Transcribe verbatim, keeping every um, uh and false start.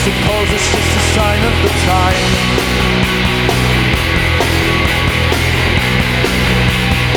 suppose it's just a sign of the time.